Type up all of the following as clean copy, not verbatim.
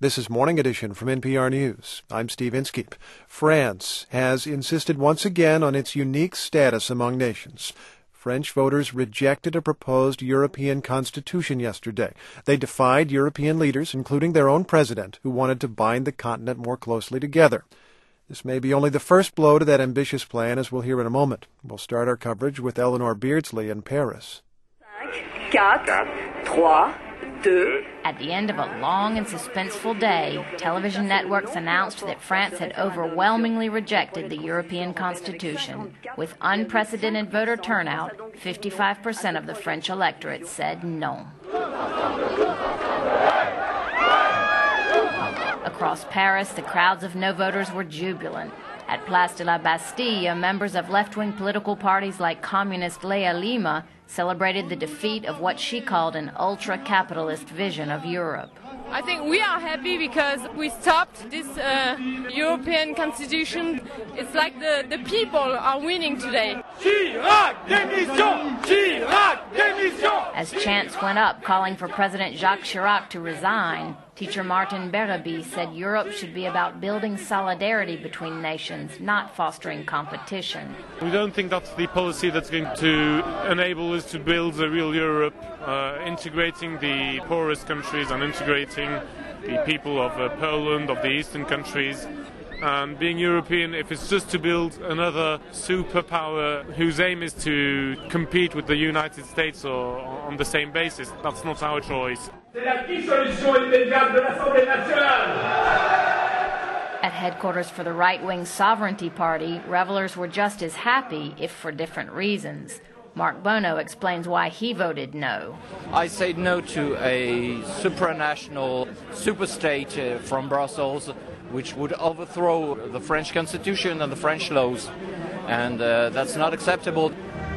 This is Morning Edition from NPR News. I'm Steve Inskeep. France has insisted once again on its unique status among nations. French voters rejected a proposed European constitution yesterday. They defied European leaders, including their own president, who wanted to bind the continent more closely together. This may be only the first blow to that ambitious plan, as we'll hear in a moment. We'll start our coverage with Eleanor Beardsley in Paris. 5, 4, 3, 2. At the end of a long and suspenseful day, television networks announced that France had overwhelmingly rejected the European Constitution. With unprecedented voter turnout, 55% of the French electorate said no. Across Paris, the crowds of no voters were jubilant. At Place de la Bastille, members of left-wing political parties like Communist Leah Lima celebrated the defeat of what she called an ultra-capitalist vision of Europe. I think we are happy because we stopped this European constitution. It's like the people are winning today. Chirac, démission! Chirac, démission! As chants went up calling for President Jacques Chirac to resign, teacher Martin Berabi said Europe should be about building solidarity between nations, not fostering competition. We don't think that's the policy that's going to enable us to build a real Europe, integrating the poorest countries and integrating the people of Poland, of the eastern countries. And being European, if it's just to build another superpower whose aim is to compete with the United States or on the same basis, that's not our choice. At headquarters for the right-wing Sovereignty Party, revelers were just as happy, if for different reasons. Mark Bono explains why he voted no. I say no to a supranational superstate from Brussels, which would overthrow the French Constitution and the French laws, and that's not acceptable.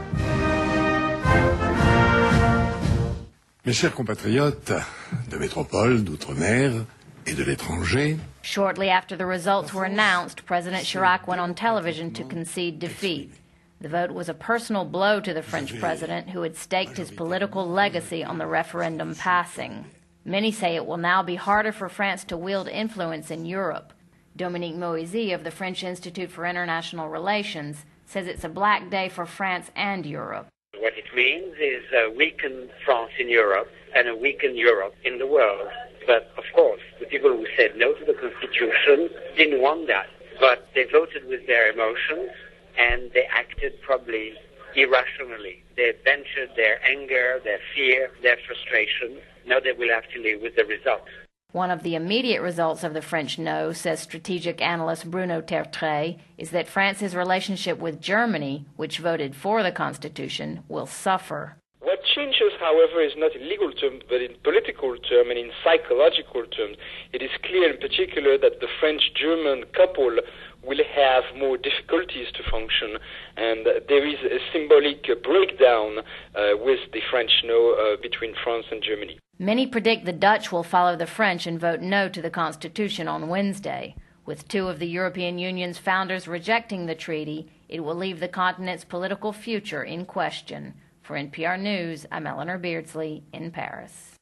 Mes chers compatriotes de métropole, d'outre-mer et de l'étranger. Shortly after the results were announced, President Chirac went on television to concede defeat. The vote was a personal blow to the French president, who had staked his political legacy on the referendum passing. Many say it will now be harder for France to wield influence in Europe. Dominique Moisy of the French Institute for International Relations says it's a black day for France and Europe. What it means is a weakened France in Europe and a weakened Europe in the world. But, of course, the people who said no to the Constitution didn't want that. But they voted with their emotions, and they acted probably irrationally. They ventured their anger, their fear, their frustration. Now they will have to live with the results. One of the immediate results of the French no, says strategic analyst Bruno Tertrais, is that France's relationship with Germany, which voted for the Constitution, will suffer. What changes, however, is not in legal terms, but in political terms and in psychological terms. It is clear in particular that the French-German couple will have more difficulties to function, and there is a symbolic breakdown with the French no between France and Germany. Many predict the Dutch will follow the French and vote no to the Constitution on Wednesday. With two of the European Union's founders rejecting the treaty, it will leave the continent's political future in question. For NPR News, I'm Eleanor Beardsley in Paris.